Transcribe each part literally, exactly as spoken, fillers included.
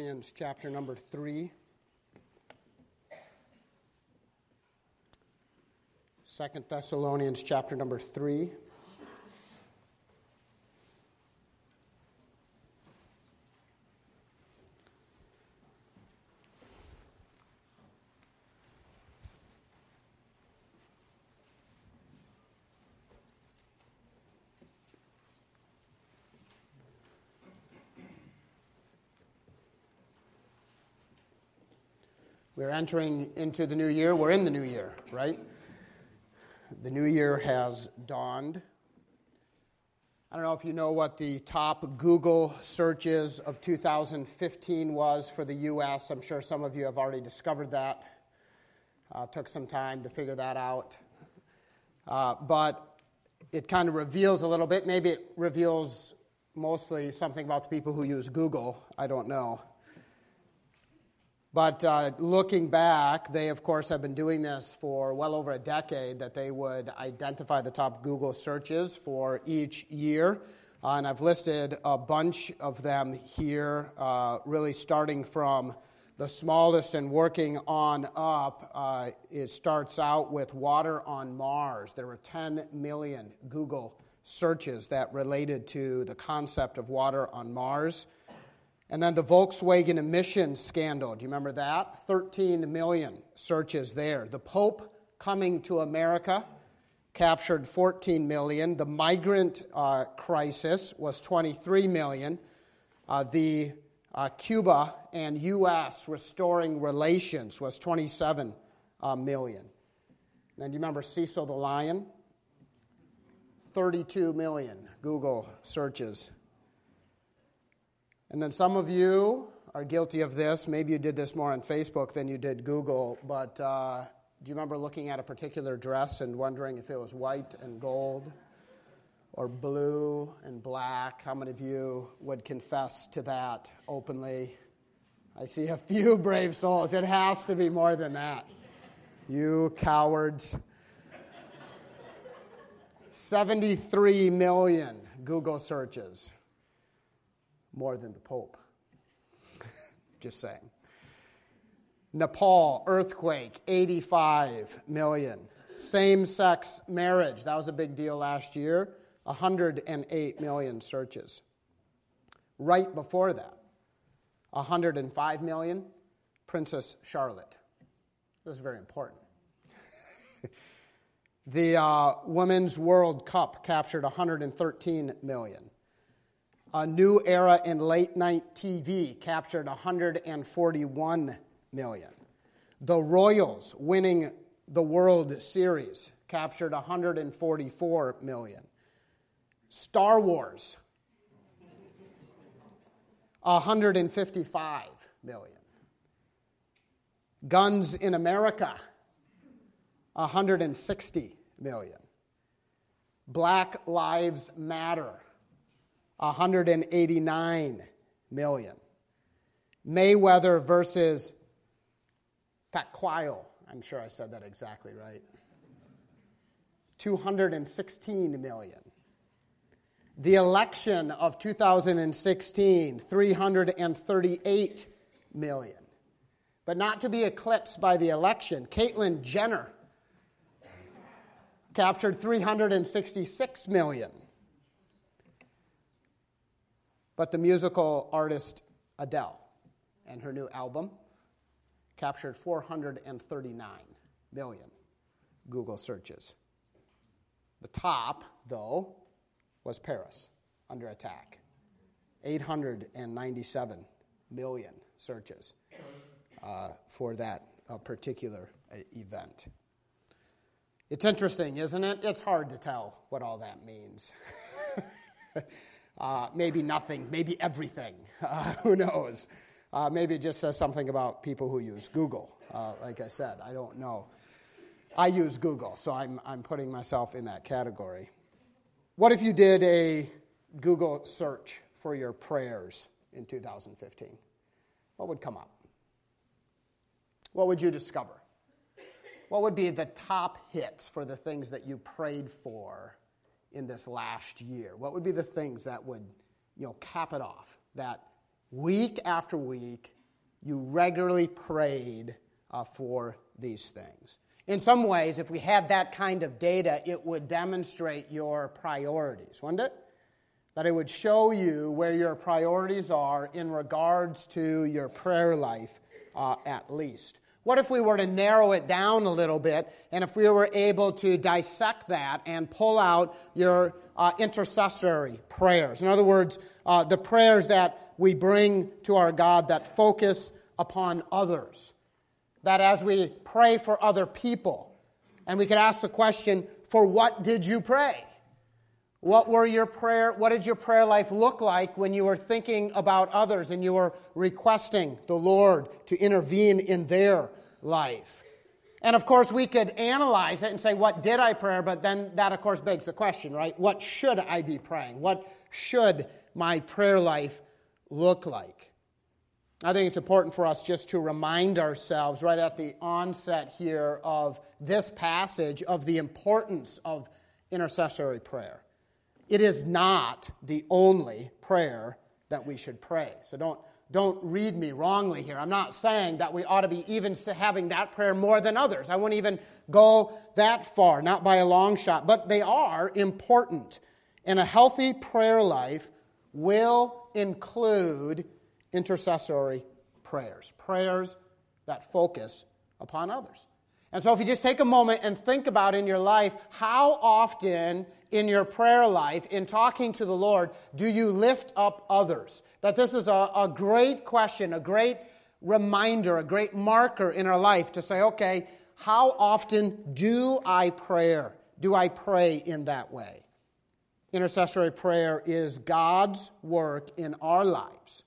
Thessalonians chapter number three. Second Thessalonians chapter number three. We're entering into the new year. We're in the new year, right? The new year has dawned. I don't know if you know what the top Google searches of two thousand fifteen was for the U S. I'm sure some of you have already discovered that. Uh, took some time to figure that out. Uh, but it kind of reveals a little bit. Maybe it reveals mostly something about the people who use Google. I don't know. But uh, looking back, they, of course, have been doing this for well over a decade, that they would identify the top Google searches for each year. Uh, and I've listed a bunch of them here, uh, really starting from the smallest and working on up. Uh, it starts out with water on Mars. There were ten million Google searches that related to the concept of water on Mars. And then the Volkswagen emissions scandal, do you remember that? thirteen million searches there. The Pope coming to America captured fourteen million. The migrant uh, crisis was twenty-three million. Uh, the uh, Cuba and U S restoring relations was twenty-seven uh, million. And then do you remember Cecil the Lion? thirty-two million Google searches. And then some of you are guilty of this. Maybe you did this more on Facebook than you did Google. But uh, do you remember looking at a particular dress and wondering if it was white and gold or blue and black? How many of you would confess to that openly? I see a few brave souls. It has to be more than that. You cowards. seventy-three million Google searches. More than the Pope. Just saying. Nepal, earthquake, eighty-five million. Same-sex marriage, that was a big deal last year, one hundred eight million searches. Right before that, one hundred five million, Princess Charlotte. This is very important. The uh, Women's World Cup captured one hundred thirteen million. A new era in late-night T V captured one hundred forty-one million. The Royals winning the World Series captured one hundred forty-four million. Star Wars, one hundred fifty-five million. Guns in America, one hundred sixty million. Black Lives Matter, one hundred eighty-nine million. Mayweather versus Pacquiao. I'm sure I said that exactly right. two hundred sixteen million. The election of two thousand sixteen, three hundred thirty-eight million. But not to be eclipsed by the election, Caitlyn Jenner captured three hundred sixty-six million. But the musical artist Adele and her new album captured four hundred thirty-nine million Google searches. The top, though, was Paris, under attack. eight hundred ninety-seven million searches uh, for that uh, particular uh, event. It's interesting, isn't it? It's hard to tell what all that means. Uh, maybe nothing, maybe everything. Uh, who knows? Uh, maybe it just says something about people who use Google. Uh, like I said, I don't know. I use Google, so I'm I'm putting myself in that category. What if you did a Google search for your prayers in two thousand fifteen? What would come up? What would you discover? What would be the top hits for the things that you prayed for in this last year? What would be the things that would, you know, cap it off? That week after week, you regularly prayed uh, for these things. In some ways, if we had that kind of data, it would demonstrate your priorities, wouldn't it? That it would show you where your priorities are in regards to your prayer life, uh, at least. What if we were to narrow it down a little bit, and if we were able to dissect that and pull out your uh, intercessory prayers? In other words, uh, the prayers that we bring to our God that focus upon others. That as we pray for other people, and we could ask the question, for what did you pray? What were your prayer, what did your prayer life look like when you were thinking about others and you were requesting the Lord to intervene in their life? And of course, we could analyze it and say, what did I pray? But then that, of course, begs the question, right? What should I be praying? What should my prayer life look like? I think it's important for us just to remind ourselves right at the onset here of this passage of the importance of intercessory prayer. It is not the only prayer that we should pray. So don't, don't read me wrongly here. I'm not saying that we ought to be even having that prayer more than others. I wouldn't even go that far, not by a long shot. But they are important. And a healthy prayer life will include intercessory prayers, prayers that focus upon others. And so if you just take a moment and think about in your life, how often in your prayer life, in talking to the Lord, do you lift up others? That this is a, a great question, a great reminder, a great marker in our life to say, okay, how often do I pray? Do I pray in that way? Intercessory prayer is God's work in our lives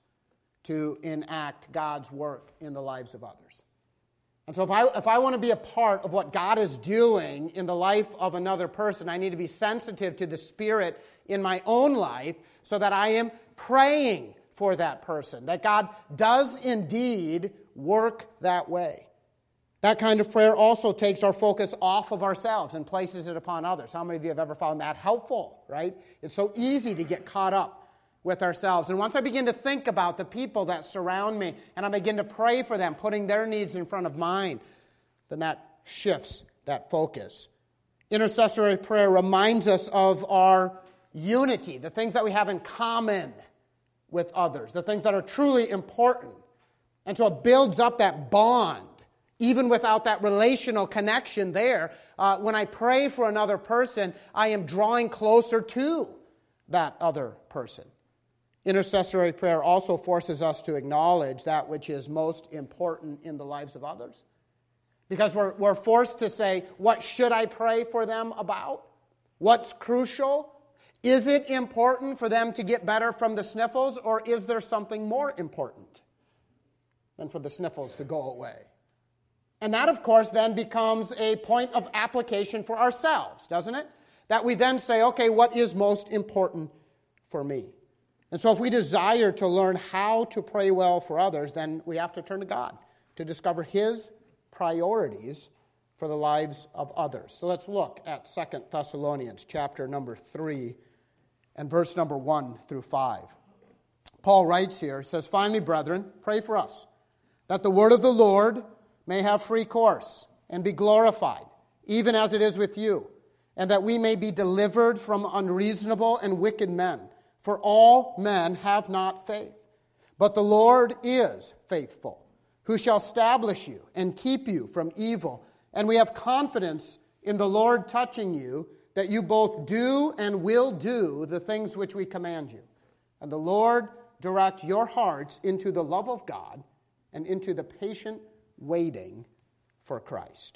to enact God's work in the lives of others. And so if I if I want to be a part of what God is doing in the life of another person, I need to be sensitive to the Spirit in my own life so that I am praying for that person, that God does indeed work that way. That kind of prayer also takes our focus off of ourselves and places it upon others. How many of you have ever found that helpful, right? It's so easy to get caught up with ourselves. And once I begin to think about the people that surround me and I begin to pray for them, putting their needs in front of mine, then that shifts that focus. Intercessory prayer reminds us of our unity, the things that we have in common with others, the things that are truly important. And so it builds up that bond, even without that relational connection there. Uh, when I pray for another person, I am drawing closer to that other person. Intercessory prayer also forces us to acknowledge that which is most important in the lives of others. Because we're, we're forced to say, what should I pray for them about? What's crucial? Is it important for them to get better from the sniffles, or is there something more important than for the sniffles to go away? And that, of course, then becomes a point of application for ourselves, doesn't it? That we then say, okay, what is most important for me? And so if we desire to learn how to pray well for others, then we have to turn to God to discover His priorities for the lives of others. So let's look at Second Thessalonians chapter number three and verse number one through five. Paul writes here, he says, finally, brethren, pray for us, that the word of the Lord may have free course and be glorified, even as it is with you, and that we may be delivered from unreasonable and wicked men. For all men have not faith. But the Lord is faithful, who shall establish you and keep you from evil. And we have confidence in the Lord touching you, that you both do and will do the things which we command you. And the Lord direct your hearts into the love of God and into the patient waiting for Christ.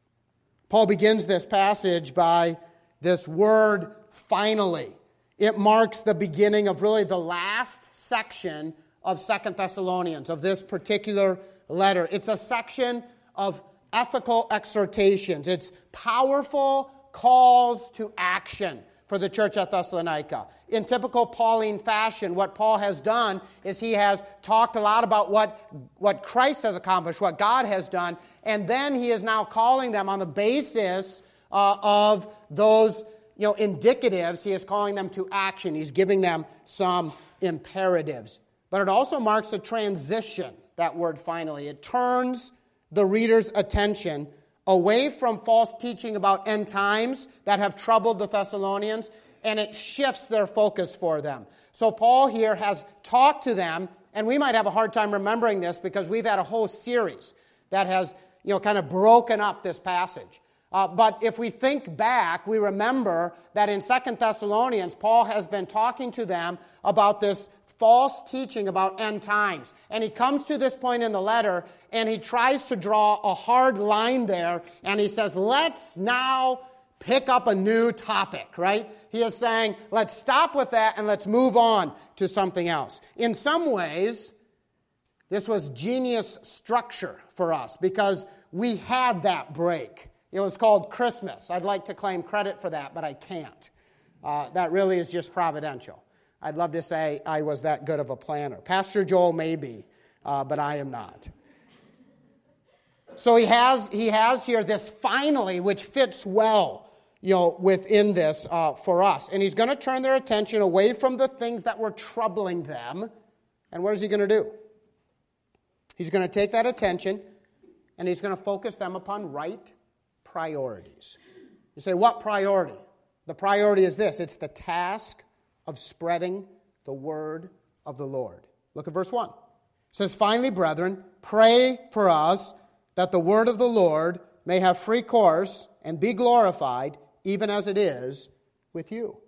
Paul begins this passage by this word, finally. It marks the beginning of really the last section of Second Thessalonians, of this particular letter. It's a section of ethical exhortations. It's powerful calls to action for the church at Thessalonica. In typical Pauline fashion, what Paul has done is he has talked a lot about what, what Christ has accomplished, what God has done, and then he is now calling them on the basis uh, of those You know, indicatives, he is calling them to action. He's giving them some imperatives. But it also marks a transition that word finally. It turns the reader's attention away from false teaching about end times that have troubled the Thessalonians, and it shifts their focus for them. So Paul here has talked to them, and we might have a hard time remembering this because we've had a whole series that has, you know, kind of broken up this passage. Uh, but if we think back, we remember that in Second Thessalonians, Paul has been talking to them about this false teaching about end times. And he comes to this point in the letter, and he tries to draw a hard line there, and he says, let's now pick up a new topic, right? He is saying, let's stop with that and let's move on to something else. In some ways, this was genius structure for us because we had that break. It was called Christmas. I'd like to claim credit for that, but I can't. Uh, that really is just providential. I'd love to say I was that good of a planner. Pastor Joel may be, uh, but I am not. So he has he has here this finally, which fits well, you know, within this uh, for us. And he's going to turn their attention away from the things that were troubling them. And what is he going to do? He's going to take that attention, and he's going to focus them upon right priorities. You say, what priority? The priority is this. It's the task of spreading the word of the Lord. Look at verse one. It says, finally, brethren, pray for us that the word of the Lord may have free course and be glorified, even as it is with you.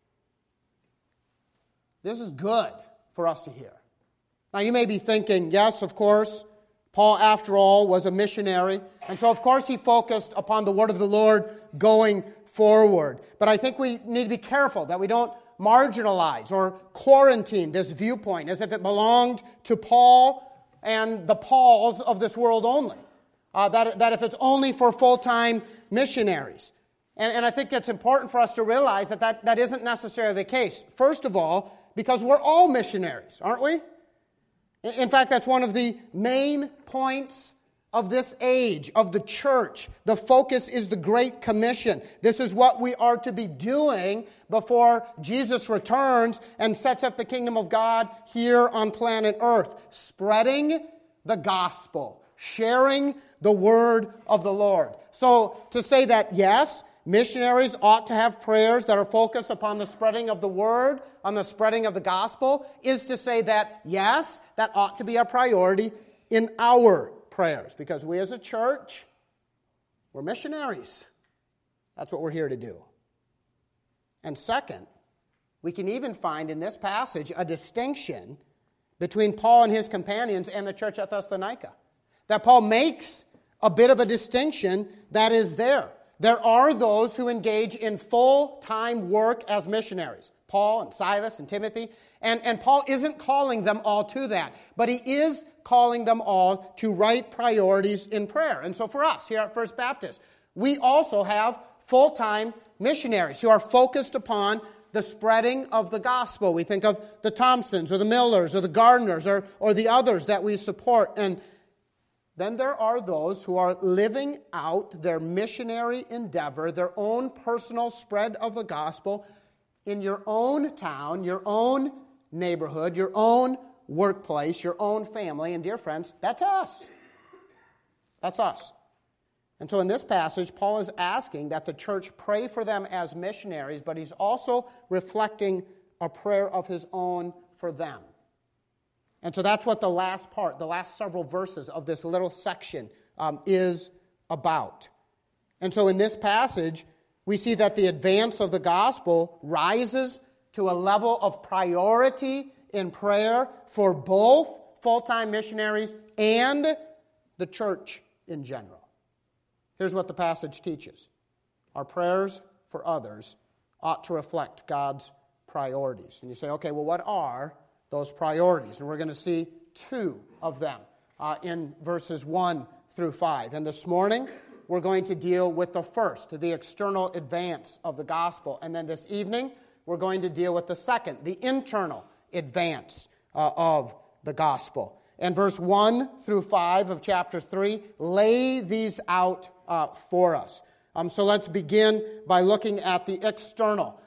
This is good for us to hear. Now, you may be thinking, yes, of course, Paul, after all, was a missionary, and so, of course, he focused upon the word of the Lord going forward. But I think we need to be careful that we don't marginalize or quarantine this viewpoint as if it belonged to Paul and the Pauls of this world only. Uh, that, that if it's only for full-time missionaries. And, and I think it's important for us to realize that, that that isn't necessarily the case. First of all, because we're all missionaries, aren't we? In fact, that's one of the main points of this age, of the church. The focus is the Great Commission. This is what we are to be doing before Jesus returns and sets up the kingdom of God here on planet Earth. Spreading the gospel. Sharing the word of the Lord. So to say that, yes, missionaries ought to have prayers that are focused upon the spreading of the word, on the spreading of the gospel, is to say that, yes, that ought to be a priority in our prayers. Because we as a church, we're missionaries. That's what we're here to do. And second, we can even find in this passage a distinction between Paul and his companions and the church at Thessalonica. That Paul makes a bit of a distinction that is there. There are those who engage in full-time work as missionaries. Paul and Silas and Timothy. And, and Paul isn't calling them all to that. But he is calling them all to right priorities in prayer. And so for us here at First Baptist, we also have full-time missionaries who are focused upon the spreading of the gospel. We think of the Thompsons or the Millers or the Gardners or, or the others that we support. And then there are those who are living out their missionary endeavor, their own personal spread of the gospel in your own town, your own neighborhood, your own workplace, your own family. And dear friends, that's us. That's us. And so in this passage, Paul is asking that the church pray for them as missionaries, but he's also reflecting a prayer of his own for them. And so that's what the last part, the last several verses of this little section um, is about. And so in this passage, we see that the advance of the gospel rises to a level of priority in prayer for both full-time missionaries and the church in general. Here's what the passage teaches. Our prayers for others ought to reflect God's priorities. And you say, okay, well, what are those priorities? And we're going to see two of them uh, in verses one through five. And this morning, we're going to deal with the first, the external advance of the gospel. And then this evening, we're going to deal with the second, the internal advance uh, of the gospel. And verse one through five of chapter three lay these out uh, for us. Um, so let's begin by looking at the external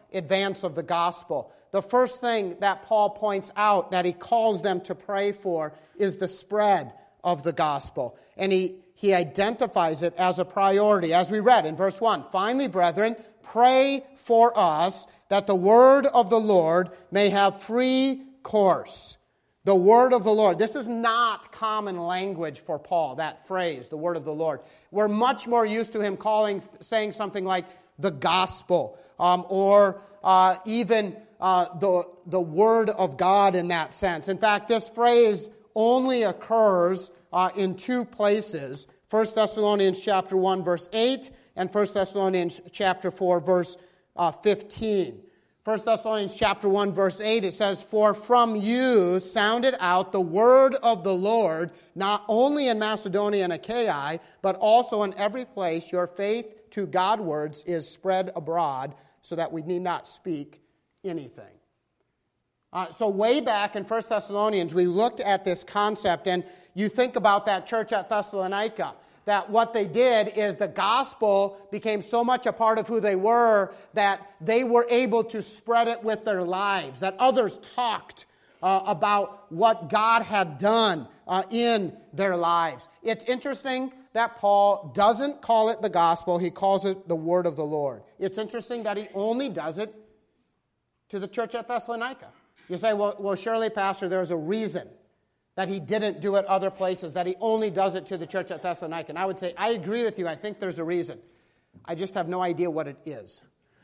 advance of the gospel. The first thing that Paul points out that he calls them to pray for is the spread of the gospel. And he, he identifies it as a priority, as we read in verse one. Finally, brethren, pray for us that the word of the Lord may have free course. The word of the Lord. This is not common language for Paul, that phrase, the word of the Lord. We're much more used to him calling, saying something like the gospel, um, or uh, even uh, the, the word of God in that sense. In fact, this phrase only occurs uh, in two places. First Thessalonians chapter one, verse eight, and First Thessalonians chapter four, verse uh, fifteen. First Thessalonians chapter one, verse eight, it says, For from you sounded out the word of the Lord, not only in Macedonia and Achaia, but also in every place your faith to Godwards is spread abroad, so that we need not speak anything. Uh, so way back in First Thessalonians, we looked at this concept, and you think about that church at Thessalonica, that what they did is the gospel became so much a part of who they were that they were able to spread it with their lives, that others talked uh, about what God had done uh, in their lives. It's interesting that Paul doesn't call it the gospel, he calls it the word of the Lord. It's interesting that he only does it to the church at Thessalonica. You say, well, well, surely, Pastor, there's a reason that he didn't do it other places, that he only does it to the church at Thessalonica. And I would say, I agree with you. I think there's a reason. I just have no idea what it is.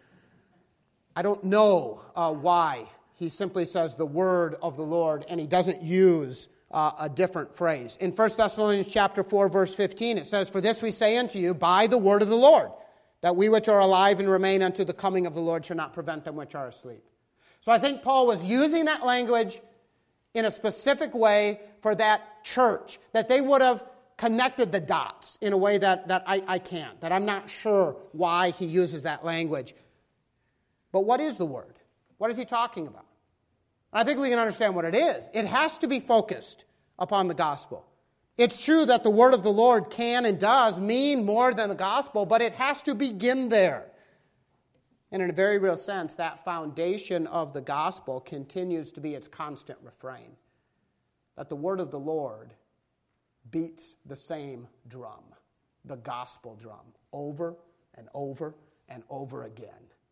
I don't know uh, why he simply says the word of the Lord, and he doesn't use uh, a different phrase. In First Thessalonians chapter four, verse fifteen, it says, For this we say unto you by the word of the Lord, that we which are alive and remain unto the coming of the Lord shall not prevent them which are asleep. So I think Paul was using that language in a specific way for that church, that they would have connected the dots in a way that, that I, I can't, that I'm not sure why he uses that language. But what is the word? What is he talking about? I think we can understand what it is. It has to be focused upon the gospel. It's true that the word of the Lord can and does mean more than the gospel, but it has to begin there. And in a very real sense, that foundation of the gospel continues to be its constant refrain. That the word of the Lord beats the same drum, the gospel drum, over and over and over again.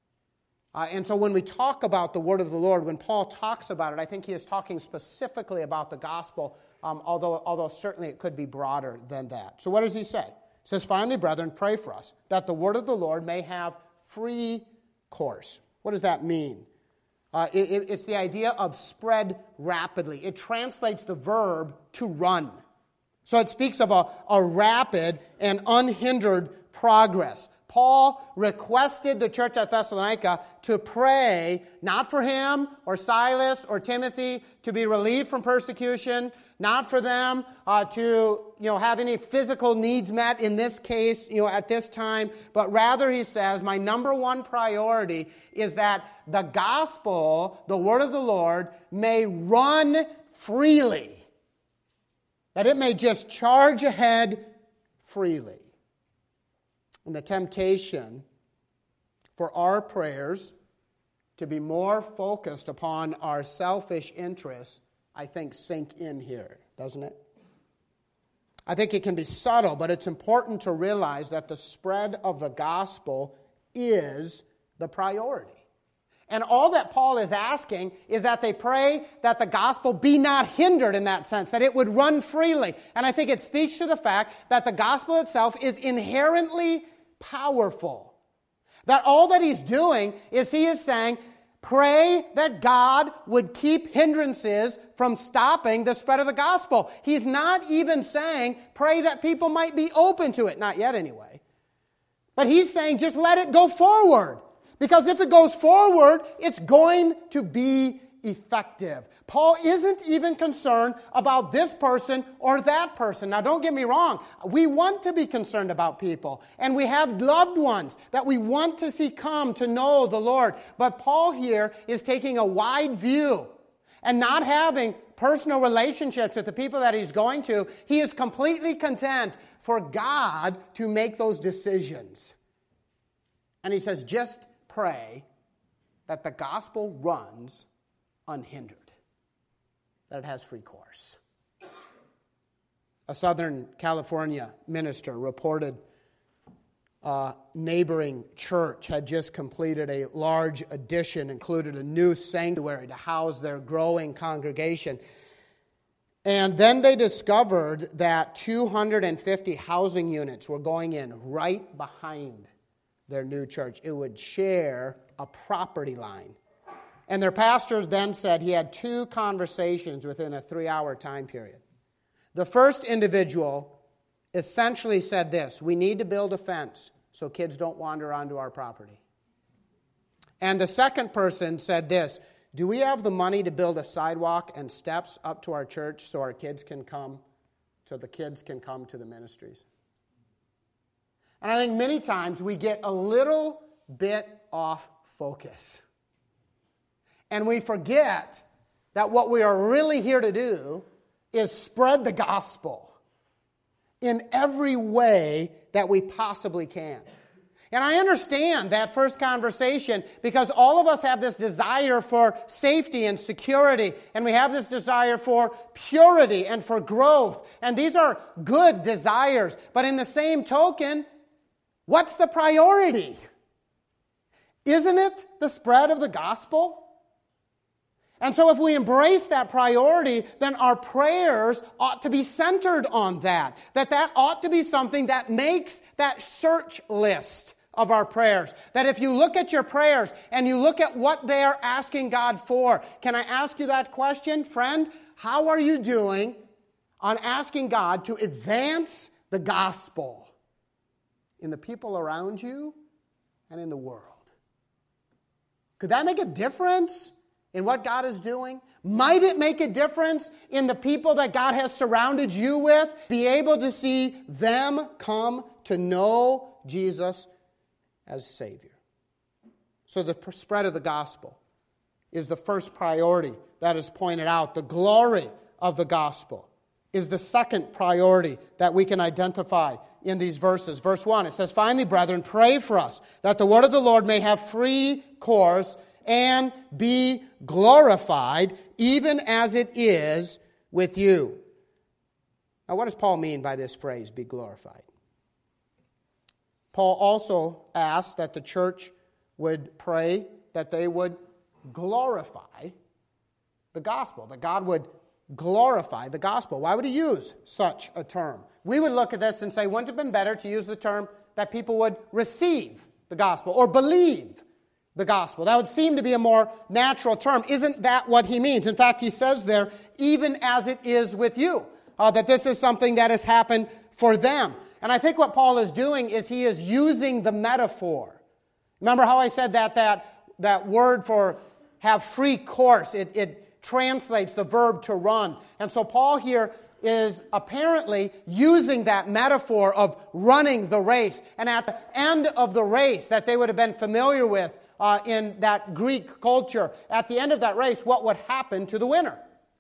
Uh, and so when we talk about the word of the Lord, when Paul talks about it, I think he is talking specifically about the gospel, um, although, although certainly it could be broader than that. So what does he say? He says, Finally, brethren, pray for us, that the word of the Lord may have free course. What does that mean? Uh, it, it, it's the idea of spread rapidly. It translates the verb to run. So it speaks of a, a rapid and unhindered progress. Paul requested the church at Thessalonica to pray, not for him or Silas or Timothy to be relieved from persecution, not for them uh, to you know have any physical needs met in this case you know at this time, but rather he says, my number one priority is that the gospel, the word of the Lord, may run freely, that it may just charge ahead freely. And the temptation for our prayers to be more focused upon our selfish interests, I think, sink in here, doesn't it? I think it can be subtle, but it's important to realize that the spread of the gospel is the priority. And all that Paul is asking is that they pray that the gospel be not hindered in that sense, that it would run freely. And I think it speaks to the fact that the gospel itself is inherently powerful. That all that he's doing is he is saying, pray that God would keep hindrances from stopping the spread of the gospel. He's not even saying, pray that people might be open to it. Not yet anyway. But he's saying, just let it go forward. Because if it goes forward, it's going to be effective. Paul isn't even concerned about this person or that person. Now, don't get me wrong. We want to be concerned about people. And we have loved ones that we want to see come to know the Lord. But Paul here is taking a wide view and not having personal relationships with the people that he's going to. He is completely content for God to make those decisions. And he says, just pray that the gospel runs unhindered, that it has free course. A Southern California minister reported a neighboring church had just completed a large addition, included a new sanctuary to house their growing congregation. And then they discovered that two hundred fifty housing units were going in right behind their new church. It would share a property line. And their pastor then said he had two conversations within a three-hour time period. The first individual essentially said this: we need to build a fence so kids don't wander onto our property. And the second person said this: do we have the money to build a sidewalk and steps up to our church so our kids can come, so the kids can come to the ministries? And I think many times we get a little bit off focus. And we forget that what we are really here to do is spread the gospel in every way that we possibly can. And I understand that first conversation because all of us have this desire for safety and security, and we have this desire for purity and for growth. And these are good desires. But in the same token, what's the priority? Isn't it the spread of the gospel? And so if we embrace that priority, then our prayers ought to be centered on that. That that ought to be something that makes that search list of our prayers. That if you look at your prayers and you look at what they are asking God for, can I ask you that question, friend? How are you doing on asking God to advance the gospel in the people around you and in the world? Could that make a difference in what God is doing? Might it make a difference in the people that God has surrounded you with? Be able to see them come to know Jesus as Savior. So the spread of the gospel is the first priority that is pointed out. The glory of the gospel is the second priority that we can identify in these verses. Verse one, it says, finally, brethren, pray for us, that the word of the Lord may have free course and be glorified, even as it is with you. Now, what does Paul mean by this phrase, be glorified? Paul also asked that the church would pray that they would glorify the gospel, that God would glorify the gospel. Why would he use such a term? We would look at this and say, wouldn't it have been better to use the term that people would receive the gospel or believe the gospel? That would seem to be a more natural term. Isn't that what he means? In fact, he says there, even as it is with you, uh, that this is something that has happened for them. And I think what Paul is doing is he is using the metaphor. Remember how I said that that, that word for have free course, it, it translates the verb to run. And so Paul here is apparently using that metaphor of running the race. And at the end of the race that they would have been familiar with uh, in that Greek culture, at the end of that race, what would happen to the winner?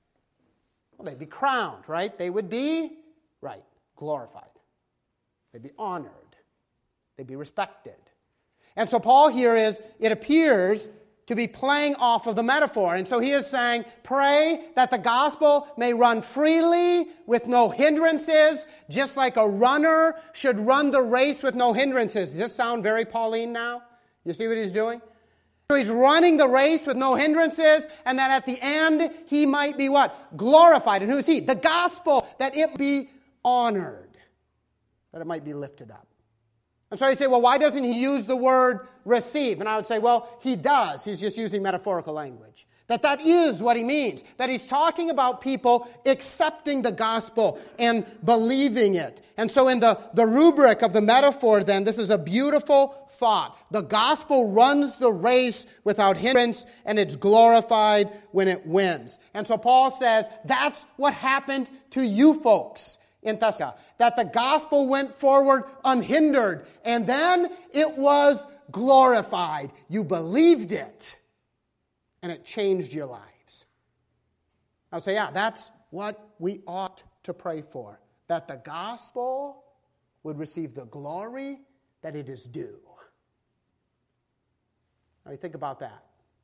Well, they'd be crowned, right? They would be, right, glorified. They'd be honored. They'd be respected. And so Paul here is, it appears to be playing off of the metaphor. And so he is saying, pray that the gospel may run freely with no hindrances, just like a runner should run the race with no hindrances. Does this sound very Pauline now? You see what he's doing? So he's running the race with no hindrances, and that at the end he might be what? Glorified. And who is he? The gospel, that it be honored, that it might be lifted up. And so you say, well, why doesn't he use the word receive? And I would say, well, he does. He's just using metaphorical language. That that is what he means. That he's talking about people accepting the gospel and believing it. And so in the, the rubric of the metaphor then, this is a beautiful thought. The gospel runs the race without hindrance, and it's glorified when it wins. And so Paul says, that's what happened to you folks in Thessalonica, that the gospel went forward unhindered, and then it was glorified. You believed it, and it changed your lives. I would say, yeah, that's what we ought to pray for, that the gospel would receive the glory that it is due. Now, you think about that.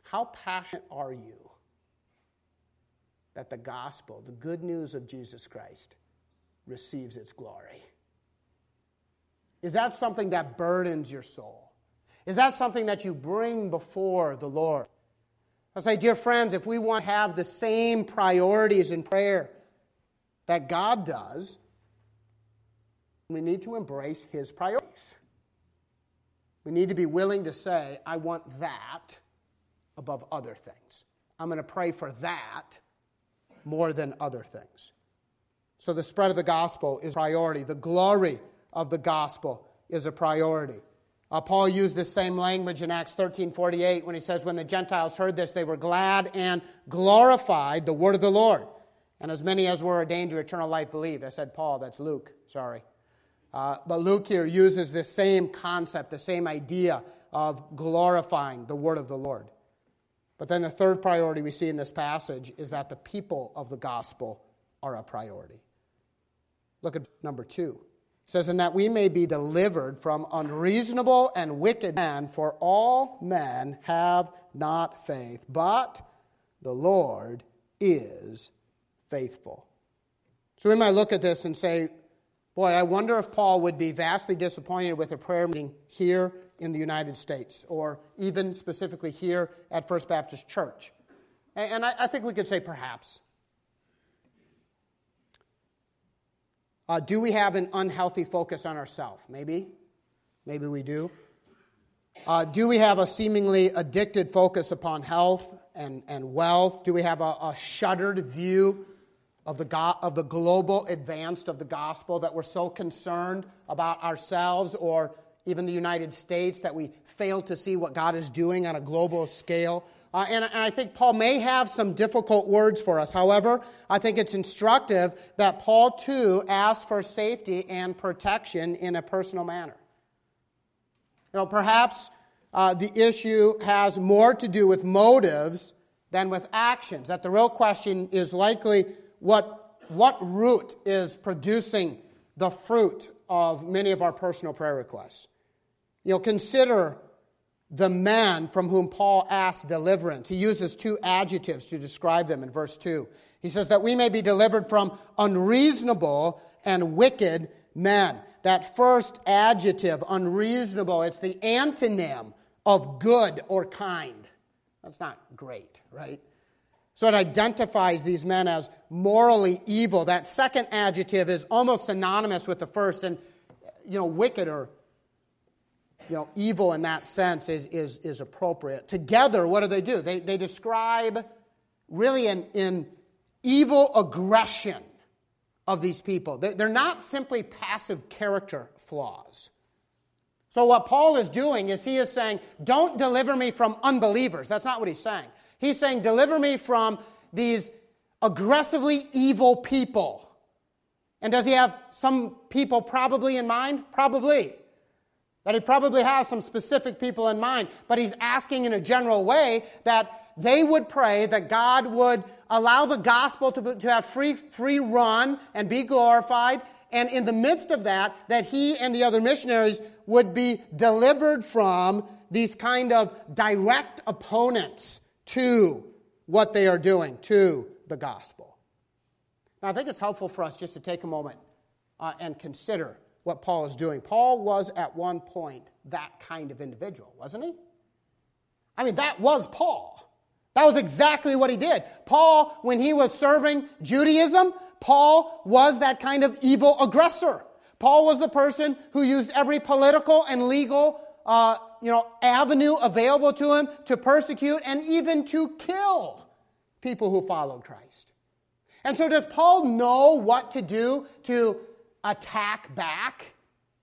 How passionate are you that the gospel, the good news of Jesus Christ, receives its glory? Is that something that burdens your soul? Is that something that you bring before the Lord? I say, dear friends, if we want to have the same priorities in prayer that God does, we need to embrace His priorities. We need to be willing to say, I want that above other things. I'm going to pray for that more than other things. So the spread of the gospel is a priority. The glory of the gospel is a priority. Uh, Paul used this same language in Acts thirteen forty-eight when he says, when the Gentiles heard this, they were glad and glorified the word of the Lord. And as many as were ordained to eternal life believed. I said Paul, that's Luke, sorry. Uh, but Luke here uses this same concept, the same idea of glorifying the word of the Lord. But then the third priority we see in this passage is that the people of the gospel are a priority. Look at number two. It says, and that we may be delivered from unreasonable and wicked men, for all men have not faith, but the Lord is faithful. So we might look at this and say, boy, I wonder if Paul would be vastly disappointed with a prayer meeting here in the United States, or even specifically here at First Baptist Church. And I think we could say perhaps. Uh, do we have an unhealthy focus on ourselves? Maybe. Maybe we do. Uh, do we have a seemingly addicted focus upon health and, and wealth? Do we have a, a shuttered view of the go- of the global advance of the gospel, that we're so concerned about ourselves or even the United States that we fail to see what God is doing on a global scale? Uh, and, and I think Paul may have some difficult words for us. However, I think it's instructive that Paul, too, asks for safety and protection in a personal manner. You know, perhaps uh, the issue has more to do with motives than with actions. That the real question is likely what, what root is producing the fruit of many of our personal prayer requests. You know, consider the men from whom Paul asks deliverance. He uses two adjectives to describe them in verse two. He says that we may be delivered from unreasonable and wicked men. That first adjective, unreasonable, it's the antonym of good or kind. That's not great, right? So it identifies these men as morally evil. That second adjective is almost synonymous with the first, and, you know, wicked or You know, evil in that sense is, is, is appropriate. Together, what do they do? They, they describe really an, an evil aggression of these people. They, they're not simply passive character flaws. So what Paul is doing is he is saying, don't deliver me from unbelievers. That's not what he's saying. He's saying, deliver me from these aggressively evil people. And does he have some people probably in mind? Probably. That he probably has some specific people in mind, but he's asking in a general way that they would pray that God would allow the gospel to, to have free, free run and be glorified, and in the midst of that, that he and the other missionaries would be delivered from these kind of direct opponents to what they are doing, to the gospel. Now, I think it's helpful for us just to take a moment uh, and consider what Paul is doing. Paul was at one point that kind of individual, wasn't he? I mean, that was Paul. That was exactly what he did. Paul, when he was serving Judaism, Paul was that kind of evil aggressor. Paul was the person who used every political and legal uh, you know, avenue available to him to persecute and even to kill people who followed Christ. And so does Paul know what to do to attack back?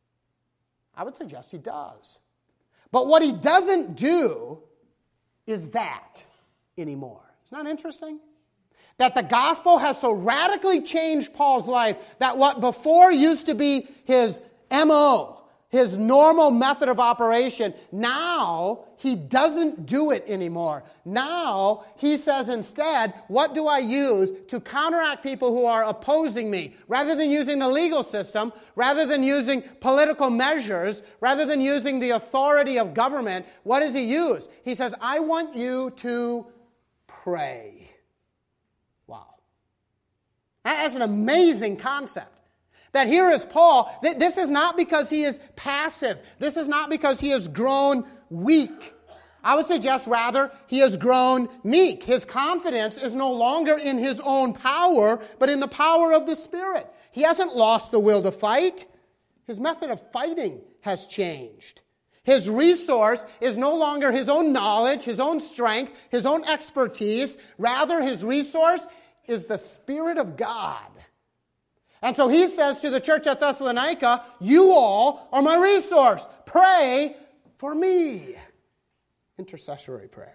I would suggest he does. But what he doesn't do is that anymore. Isn't that interesting? That the gospel has so radically changed Paul's life that what before used to be his M O, his normal method of operation. Now, he doesn't do it anymore. Now, he says instead, what do I use to counteract people who are opposing me? Rather than using the legal system, rather than using political measures, rather than using the authority of government, what does he use? He says, I want you to pray. Wow. That's an amazing concept. That here is Paul. This is not because he is passive. This is not because he has grown weak. I would suggest rather he has grown meek. His confidence is no longer in his own power, but in the power of the Spirit. He hasn't lost the will to fight. His method of fighting has changed. His resource is no longer his own knowledge, his own strength, his own expertise. Rather, his resource is the Spirit of God. And so he says to the church at Thessalonica, you all are my resource. Pray for me. Intercessory prayer.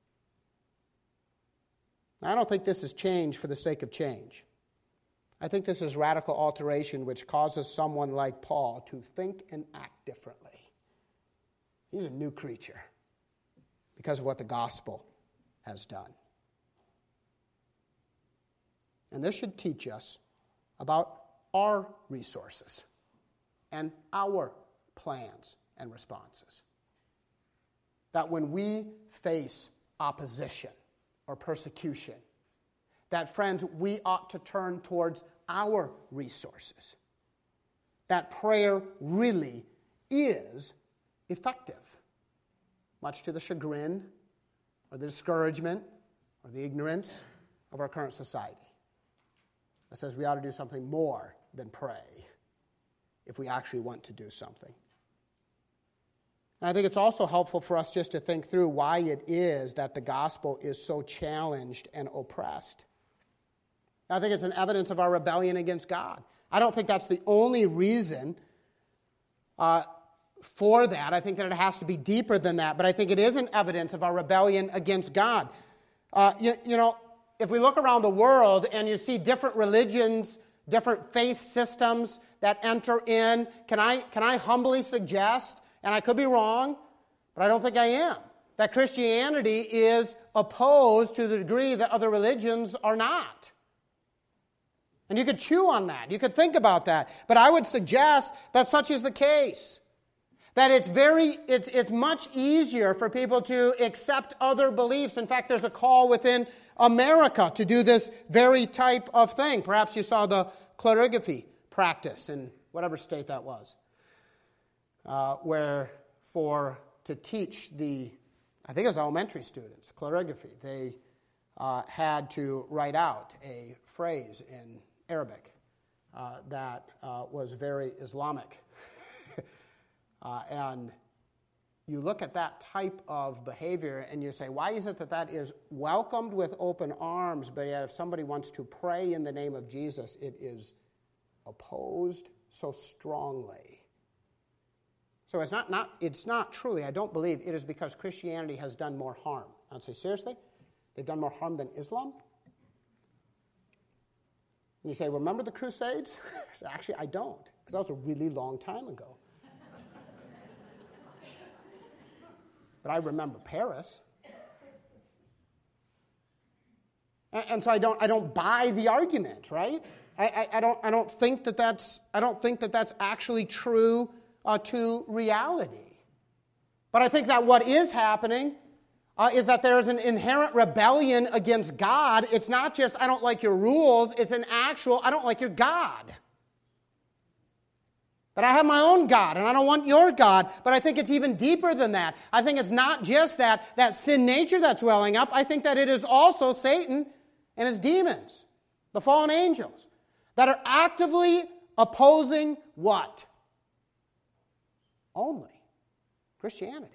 Now, I don't think this is change for the sake of change. I think this is radical alteration which causes someone like Paul to think and act differently. He's a new creature because of what the gospel has done. And this should teach us about our resources and our plans and responses. That when we face opposition or persecution, that, friends, we ought to turn towards our resources. That prayer really is effective, much to the chagrin or the discouragement or the ignorance of our current society. It says we ought to do something more than pray if we actually want to do something. And I think it's also helpful for us just to think through why it is that the gospel is so challenged and oppressed. I think it's an evidence of our rebellion against God. I don't think that's the only reason uh, for that. I think that it has to be deeper than that, but I think it is an evidence of our rebellion against God. Uh, you, you know, if we look around the world and you see different religions, different faith systems that enter in, can I, can I humbly suggest, and I could be wrong, but I don't think I am, that Christianity is opposed to the degree that other religions are not. And you could chew on that. You could think about that. But I would suggest that such is the case. That it's very, it's, it's much easier for people to accept other beliefs. In fact, there's a call within America to do this very type of thing. Perhaps you saw the clerography practice in whatever state that was, uh, where for to teach the, I think it was elementary students, clerography, they uh, had to write out a phrase in Arabic uh, that uh, was very Islamic. uh, and you look at that type of behavior and you say, why is it that that is welcomed with open arms, but yet if somebody wants to pray in the name of Jesus, it is opposed so strongly? So it's not, not, it's not truly, I don't believe, it is because Christianity has done more harm. I'd say, seriously? They've done more harm than Islam? And you say, well, remember the Crusades? Actually, I don't, because that was a really long time ago. But I remember Paris. And, and so I don't, I don't buy the argument, right? I, I, I don't, I don't think that that's, I don't think that that's actually true uh, to reality. But I think that what is happening Uh, is that there is an inherent rebellion against God. It's not just, I don't like your rules. It's an actual, I don't like your God. That I have my own God, and I don't want your God. But I think it's even deeper than that. I think it's not just that, that sin nature that's welling up. I think that it is also Satan and his demons, the fallen angels, that are actively opposing what? Only Christianity.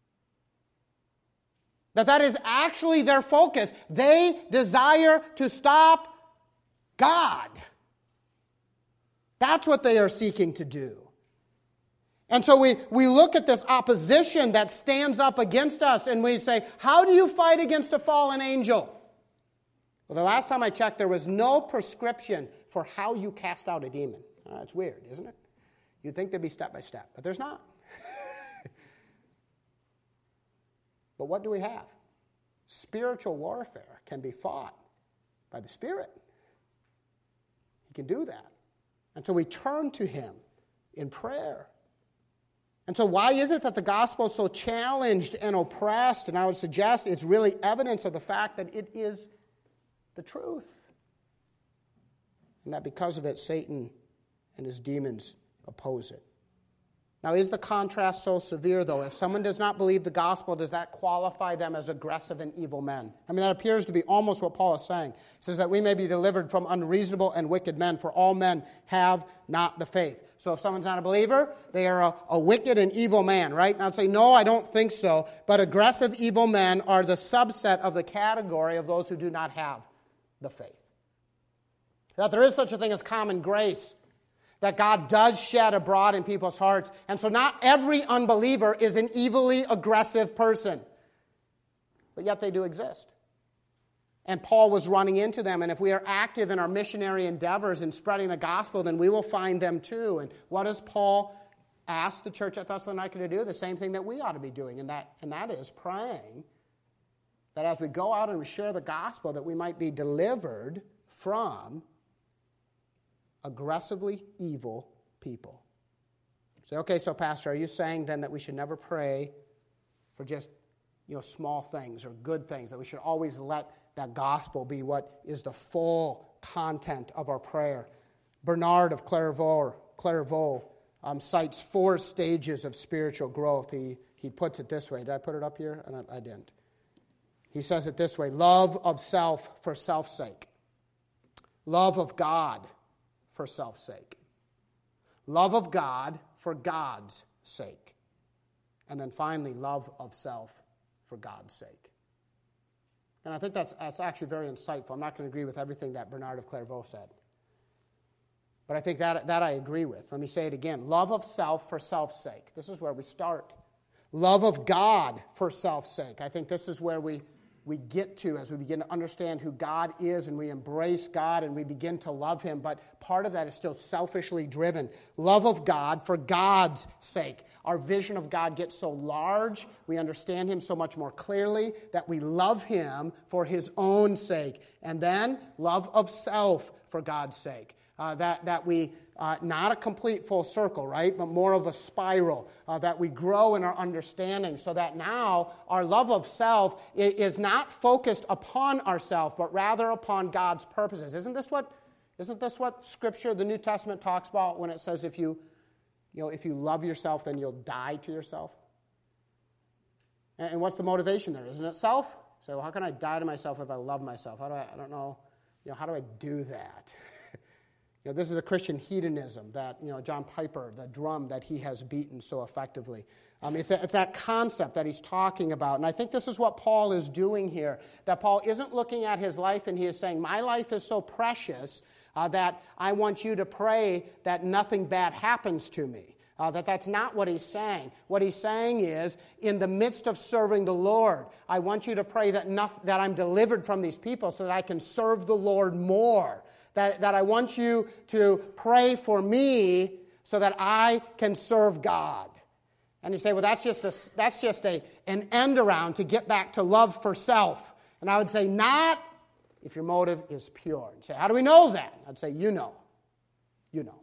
That that is actually their focus. They desire to stop God. That's what they are seeking to do. And so we, we look at this opposition that stands up against us and we say, how do you fight against a fallen angel? Well, the last time I checked, there was no prescription for how you cast out a demon. Uh, it's weird, isn't it? You'd think there'd be step by step, but there's not. But what do we have? Spiritual warfare can be fought by the Spirit. He can do that. And so we turn to him in prayer. And so why is it that the gospel is so challenged and oppressed? And I would suggest it's really evidence of the fact that it is the truth. And that because of it, Satan and his demons oppose it. Now, is the contrast so severe, though? If someone does not believe the gospel, does that qualify them as aggressive and evil men? I mean, that appears to be almost what Paul is saying. He says that we may be delivered from unreasonable and wicked men, for all men have not the faith. So if someone's not a believer, they are a, a wicked and evil man, right? And I'd say, no, I don't think so. But aggressive evil men are the subset of the category of those who do not have the faith. That there is such a thing as common grace, that God does shed abroad in people's hearts. And so not every unbeliever is an evilly aggressive person. But yet they do exist. And Paul was running into them. And if we are active in our missionary endeavors in spreading the gospel, then we will find them too. And what does Paul ask the church at Thessalonica to do? The same thing that we ought to be doing. And that, and that is praying that as we go out and we share the gospel, that we might be delivered from aggressively evil people. Say, okay, so Pastor, are you saying then that we should never pray for just, you know, small things or good things, that we should always let that gospel be what is the full content of our prayer? Bernard of Clairvaux, Clairvaux um, cites four stages of spiritual growth. He, he puts it this way. Did I put it up here? I, I didn't. He says it this way: love of self for self's sake. Love of God for self's sake. Love of God for God's sake. And then finally, love of self for God's sake. And I think that's, that's actually very insightful. I'm not going to agree with everything that Bernard of Clairvaux said. But I think that, that I agree with. Let me say it again. Love of self for self's sake. This is where we start. Love of God for self's sake. I think this is where we we get to as we begin to understand who God is and we embrace God and we begin to love him. But part of that is still selfishly driven. Love of God for God's sake. Our vision of God gets so large, we understand him so much more clearly, that we love him for his own sake. And then love of self for God's sake. Uh, that, that we, uh, not a complete full circle, right, but more of a spiral, uh, that we grow in our understanding so that now our love of self is not focused upon ourselves, but rather upon God's purposes. Isn't this what, isn't this what Scripture, the New Testament, talks about when it says if you, you know, if you love yourself, then you'll die to yourself? And, and what's the motivation there? Isn't it self? So well, how can I die to myself if I love myself? How do I, I don't know, you know, how do I do that? You know, this is the Christian hedonism that, you know, John Piper, the drum that he has beaten so effectively. Um, it's, that, it's that concept that he's talking about. And I think this is what Paul is doing here. That Paul isn't looking at his life and he is saying, my life is so precious uh, that I want you to pray that nothing bad happens to me. Uh, that that's not what he's saying. What he's saying is, in the midst of serving the Lord, I want you to pray that, not, that I'm delivered from these people so that I can serve the Lord more. That, that I want you to pray for me so that I can serve God. And you say, well, that's just a, that's just a, an end around to get back to love for self. And I would say, not if your motive is pure. And say, how do we know that? I'd say, you know. You know.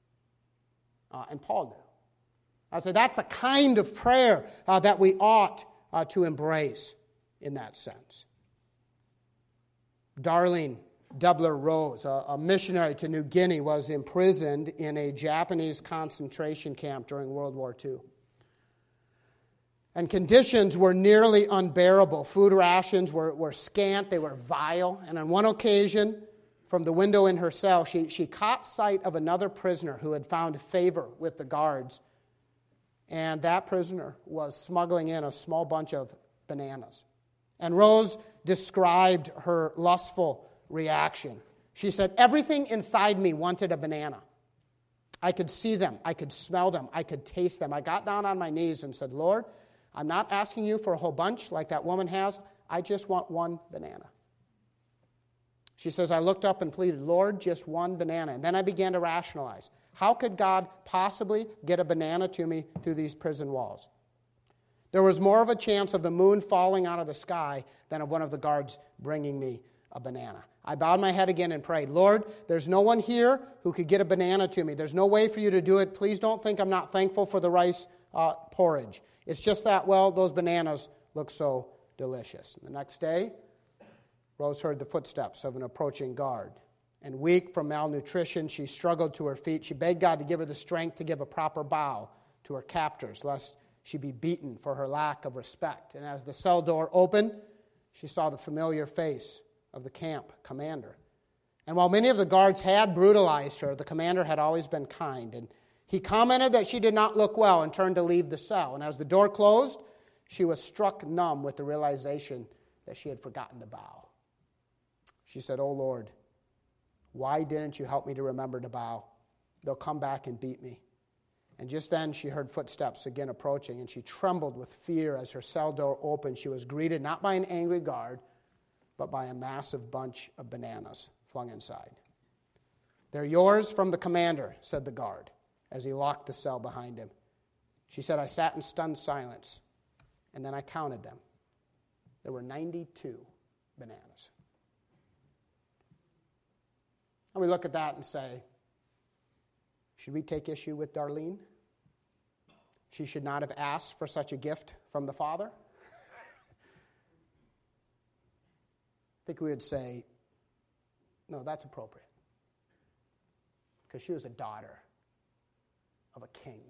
Uh, and Paul knew. I'd say that's the kind of prayer uh, that we ought uh, to embrace in that sense. Darlene Dubler Rose, a, a missionary to New Guinea, was imprisoned in a Japanese concentration camp during World War Two. And conditions were nearly unbearable. Food rations were, were scant, they were vile. And on one occasion, from the window in her cell, she, she caught sight of another prisoner who had found favor with the guards. And that prisoner was smuggling in a small bunch of bananas. And Rose described her lustful reaction. She said, everything inside me wanted a banana. I could see them. I could smell them. I could taste them. I got down on my knees and said, Lord, I'm not asking you for a whole bunch like that woman has. I just want one banana. She says, I looked up and pleaded, Lord, just one banana. And then I began to rationalize. How could God possibly get a banana to me through these prison walls? There was more of a chance of the moon falling out of the sky than of one of the guards bringing me a banana. I bowed my head again and prayed, Lord, there's no one here who could get a banana to me. There's no way for you to do it. Please don't think I'm not thankful for the rice uh, porridge. It's just that, well, those bananas look so delicious. And the next day, Rose heard the footsteps of an approaching guard. And weak from malnutrition, she struggled to her feet. She begged God to give her the strength to give a proper bow to her captors, lest she be beaten for her lack of respect. And as the cell door opened, she saw the familiar face of the camp commander. And while many of the guards had brutalized her, the commander had always been kind. And he commented that she did not look well and turned to leave the cell. And as the door closed, she was struck numb with the realization that she had forgotten to bow. She said, Oh Lord, why didn't you help me to remember to bow? They'll come back and beat me. And just then she heard footsteps again approaching, and she trembled with fear as her cell door opened. She was greeted not by an angry guard, but by a massive bunch of bananas flung inside. They're yours from the commander, said the guard, as he locked the cell behind him. She said, I sat in stunned silence, and then I counted them. There were ninety-two bananas. And we look at that and say, should we take issue with Darlene? She should not have asked for such a gift from the Father. I think we would say, no, that's appropriate. Because she was a daughter of a king.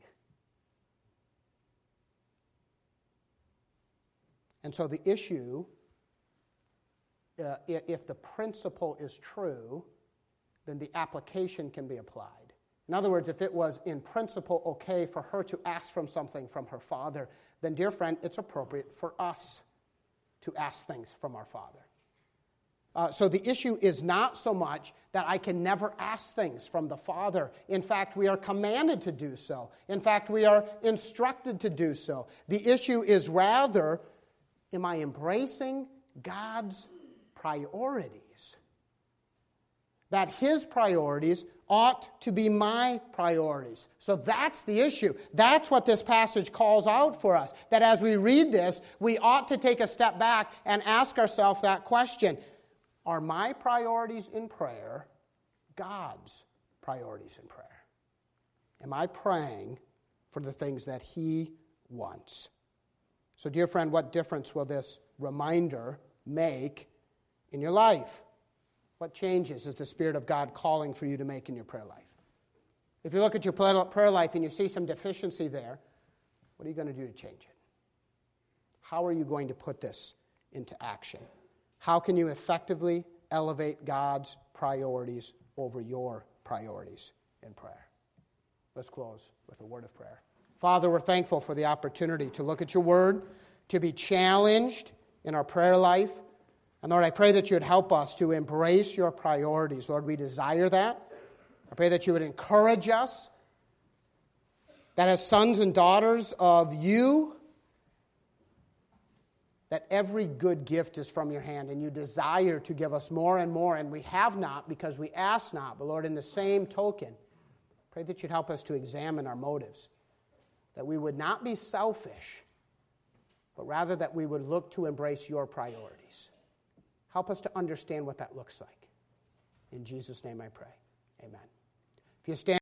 And so the issue, uh, if the principle is true, then the application can be applied. In other words, if it was in principle okay for her to ask from something from her father, then, dear friend, it's appropriate for us to ask things from our Father. Uh, so the issue is not so much that I can never ask things from the Father. In fact, we are commanded to do so. In fact, we are instructed to do so. The issue is rather, am I embracing God's priorities? That His priorities ought to be my priorities. So that's the issue. That's what this passage calls out for us. That as we read this, we ought to take a step back and ask ourselves that question. Are my priorities in prayer God's priorities in prayer? Am I praying for the things that He wants? So, dear friend, what difference will this reminder make in your life? What changes is the Spirit of God calling for you to make in your prayer life? If you look at your prayer life and you see some deficiency there, what are you going to do to change it? How are you going to put this into action? How can you effectively elevate God's priorities over your priorities in prayer? Let's close with a word of prayer. Father, we're thankful for the opportunity to look at your word, to be challenged in our prayer life. And Lord, I pray that you would help us to embrace your priorities. Lord, we desire that. I pray that you would encourage us that as sons and daughters of you, that every good gift is from your hand, and you desire to give us more and more, and we have not because we ask not. But Lord, in the same token, pray that you'd help us to examine our motives, that we would not be selfish, but rather that we would look to embrace your priorities. Help us to understand what that looks like. In Jesus' name I pray. Amen. If you stand